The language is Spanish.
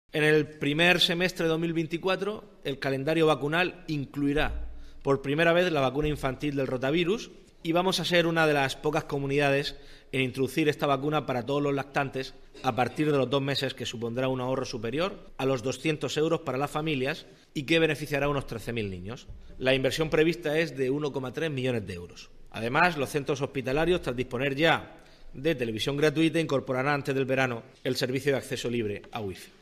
En el primer semestre de 2024, el calendario vacunal incluirá por primera vez la vacuna infantil del rotavirus y vamos a ser una de las pocas comunidades en introducir esta vacuna para todos los lactantes a partir de los 2 meses, que supondrá un ahorro superior a los 200 euros para las familias y que beneficiará a unos 13.000 niños. La inversión prevista es de 1,3 millones de euros. Además, los centros hospitalarios, tras disponer ya de televisión gratuita, incorporarán antes del verano el servicio de acceso libre a Wi-Fi.